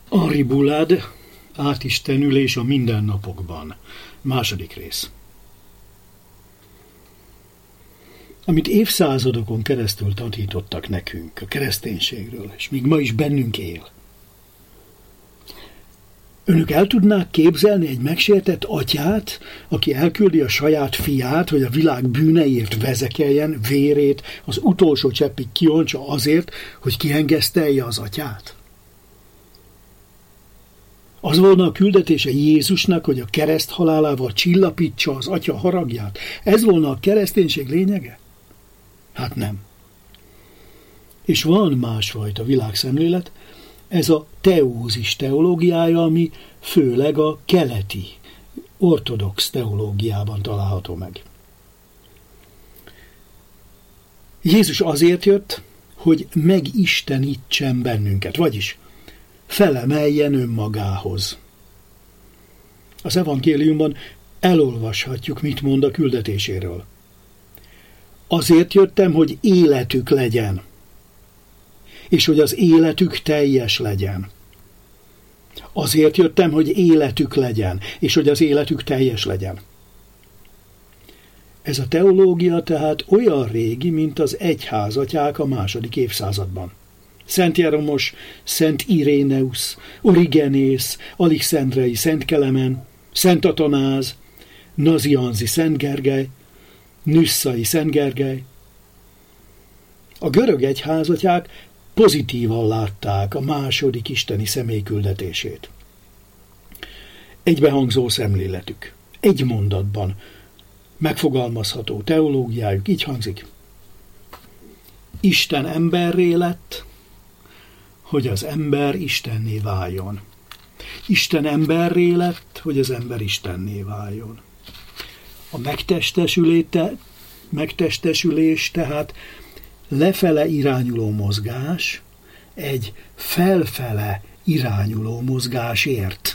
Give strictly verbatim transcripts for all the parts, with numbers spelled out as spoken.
Henri Boulade, átistenülés a mindennapokban. Második rész. Amit évszázadokon keresztül tanítottak nekünk a kereszténységről, és még ma is bennünk él. Önök el tudnák képzelni egy megsértett atyát, aki elküldi a saját fiát, hogy a világ bűneiért vezekeljen, vérét az utolsó cseppig kiontsa azért, hogy kiengesztelje az atyát? Az volna a küldetése Jézusnak, hogy a kereszt halálával csillapítsa az atya haragját? Ez volna a kereszténység lényege? Hát nem. És van másfajta világszemlélet, ez a teózis teológiája, ami főleg a keleti, ortodox teológiában található meg. Jézus azért jött, hogy megistenítsen bennünket, vagyis felemeljen önmagához. Az evangéliumban elolvashatjuk, mit mond a küldetéséről. Azért jöttem, hogy életük legyen, és hogy az életük teljes legyen. Azért jöttem, hogy életük legyen, és hogy az életük teljes legyen. Ez a teológia tehát olyan régi, mint az egyházatyák a második évszázadban. Szent Jeromos, Szent Iréneusz, Origenész, Alexandrei Szent Kelemen, Szent Atanáz, Nazianzi Szent Gergely, Nüsszai Szent Gergely. A görög egyházatyák pozitívan látták a második isteni személy küldetését. Egybehangzó szemléletük, egy mondatban megfogalmazható teológiájuk így hangzik. Isten emberré lett, hogy az ember Istenné váljon. Isten emberré lett, hogy az ember Istenné váljon. A megtestesülés tehát lefele irányuló mozgás, egy felfele irányuló mozgásért.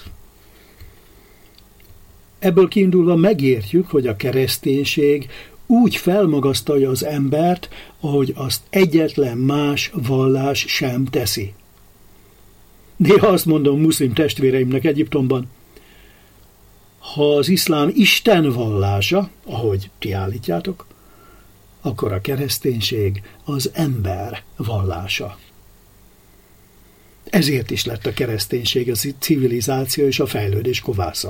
Ebből kiindulva megértjük, hogy a kereszténység úgy felmagasztalja az embert, ahogy azt egyetlen más vallás sem teszi. Néha azt mondom muszlim testvéreimnek Egyiptomban, ha az iszlám Isten vallása, ahogy ti állítjátok, akkor a kereszténység az ember vallása. Ezért is lett a kereszténység a civilizáció és a fejlődés kovásza.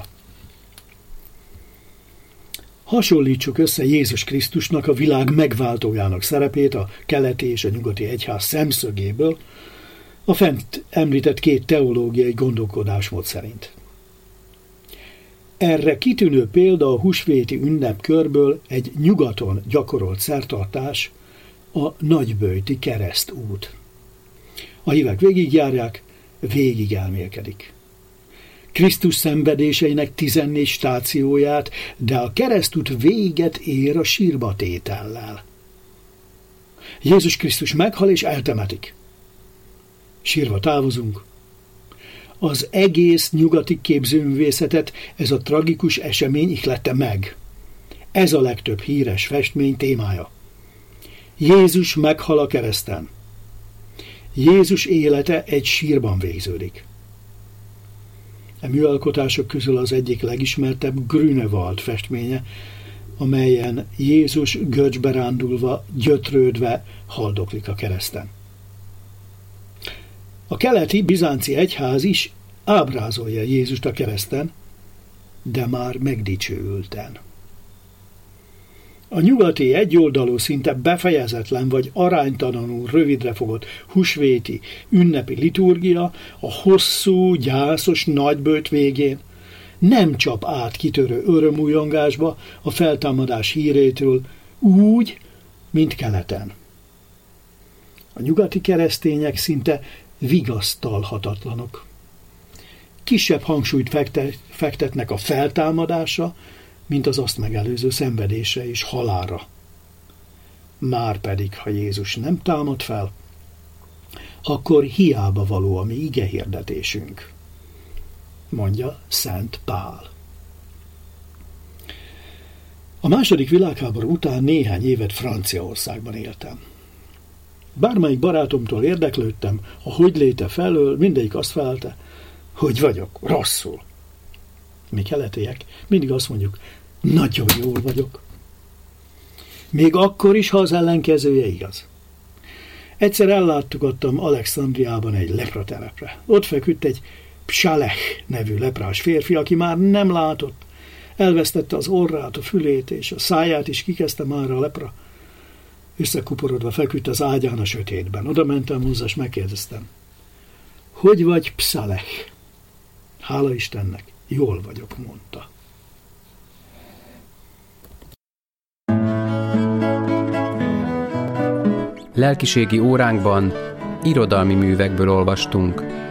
Hasonlítsuk össze Jézus Krisztusnak a világ megváltójának szerepét a keleti és a nyugati egyház szemszögéből, a fent említett két teológiai gondolkodásmód szerint. Erre kitűnő példa a húsvéti ünnepkörből egy nyugaton gyakorolt szertartás, a nagyböjti keresztút. A hívek végigjárják, végig elmélkedik. Krisztus szenvedéseinek tizennégy stációját, de a keresztút véget ér a sírba tétellel. Jézus Krisztus meghal és eltemetik. Sírva távozunk. Az egész nyugati képzőművészetet ez a tragikus esemény ihlette meg. Ez a legtöbb híres festmény témája. Jézus meghal a kereszten. Jézus élete egy sírban végződik. A műalkotások közül az egyik legismertebb Grünewald festménye, amelyen Jézus görcsbe rándulva, gyötrődve haldoklik a kereszten. A keleti bizánci egyház is ábrázolja Jézust a kereszten, de már megdicsőülten. A nyugati egyoldalú, szinte befejezetlen vagy aránytalanul rövidre fogott húsvéti ünnepi liturgia a hosszú, gyászos nagyböjt végén nem csap át kitörő örömújongásba a feltámadás hírétől úgy, mint keleten. A nyugati keresztények szinte vigasztalhatatlanok. Kisebb hangsúlyt fektetnek a feltámadásra, mint az azt megelőző szenvedésre és halálra. Márpedig, ha Jézus nem támad fel, akkor hiába való a mi igehirdetésünk, mondja Szent Pál. A második világháború után néhány évet Franciaországban éltem. Bármelyik barátomtól érdeklődtem, a hogyléte felől, mindegyik azt felelte, Hogy vagyok? Rosszul. Mi keletiek mindig azt mondjuk, nagyon jól vagyok. Még akkor is, ha az ellenkezője igaz. Egyszer ellátogattam Alexandriában egy lepratelepre. Ott feküdt egy Psalech nevű leprás férfi, aki már nem látott. Elvesztette az orrát, a fülét, és a száját is kikezdte már a lepra. Összekuporodva feküdt az ágyán a sötétben. Oda mentem hozzá, és megkérdeztem. Hogy vagy, Psalech? Hála Istennek, jól vagyok, mondta. Lelkiségi óránkban irodalmi művekből olvastunk.